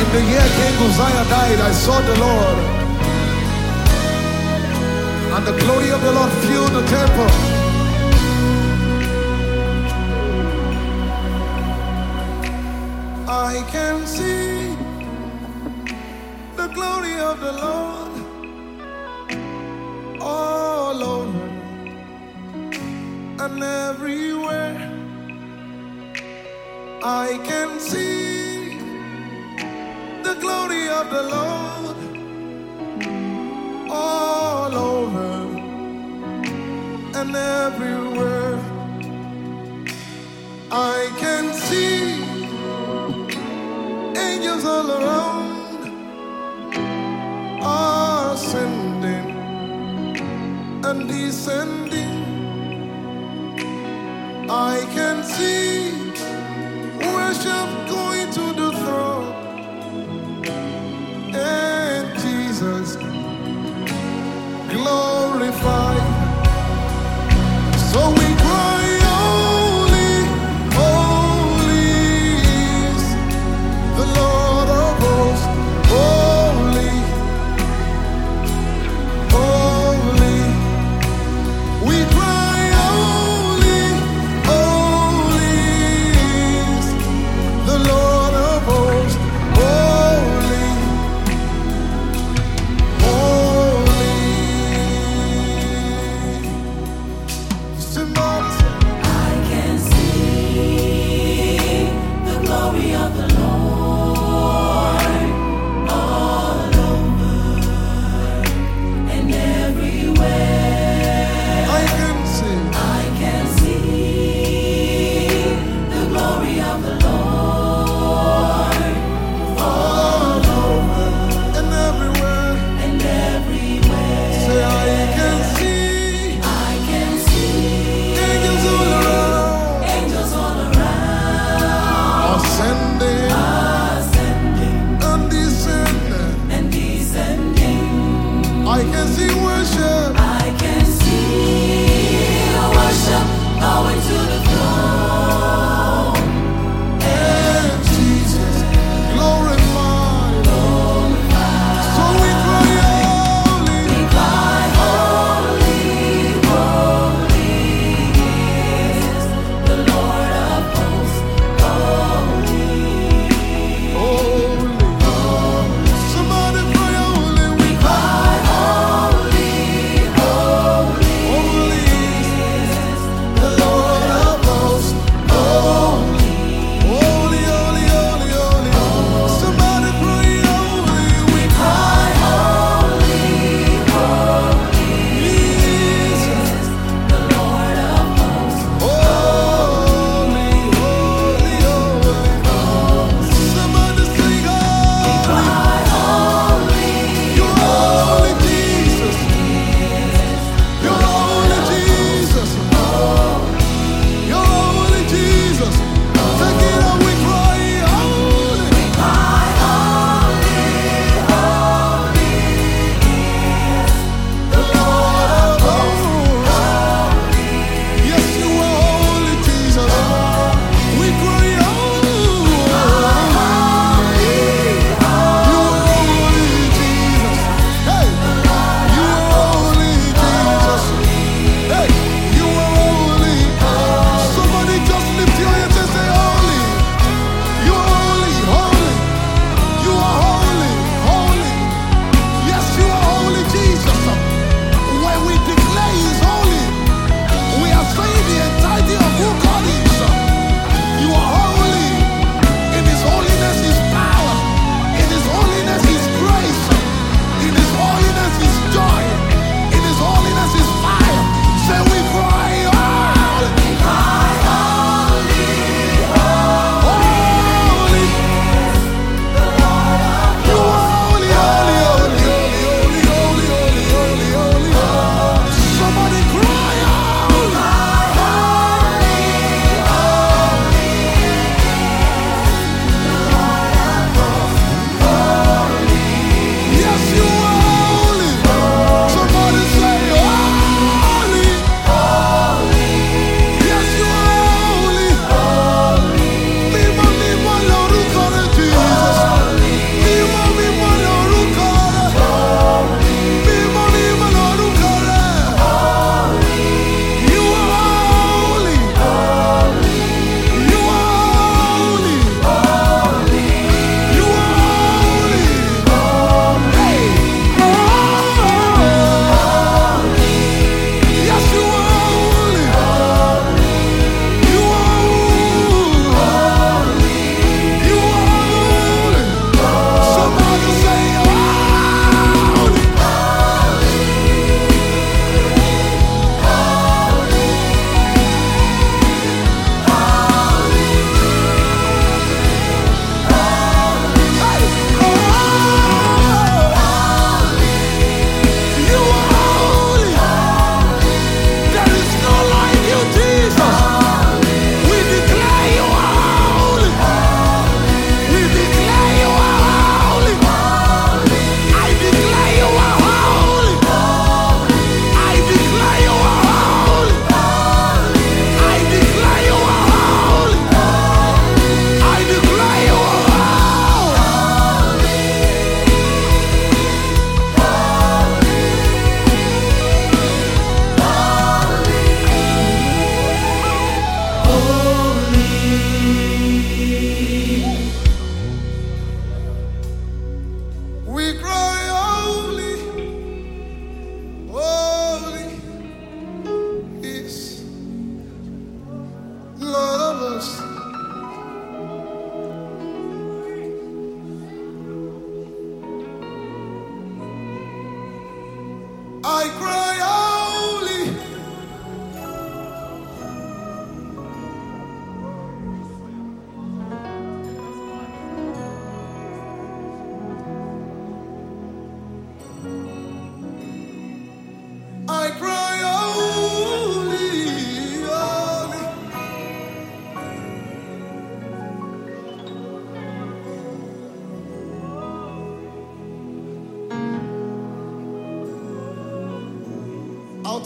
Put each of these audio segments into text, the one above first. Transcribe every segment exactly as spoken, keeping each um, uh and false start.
the year King Uzziah died, I saw the Lord, and the glory of the Lord filled the temple. I can see the glory of the Lord all over and everywhere. I can see the glory of the Lord all over and everywhere. I can see angels all around, ascending and descending. I can see worship going to the throne, and Jesus glorified. So we cry, holy, holy is the Lord of hosts. Holy, holy. We cry, holy, holy is the Lord of hosts. Holy, holy. Somebody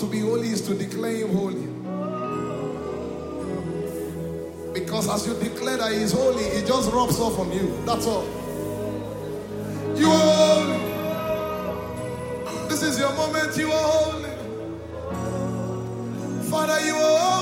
to be holy is to declare him holy. Because as you declare that he is holy, it just rubs off on you. That's all. You are holy. This is your moment. You are holy. Father, you are holy.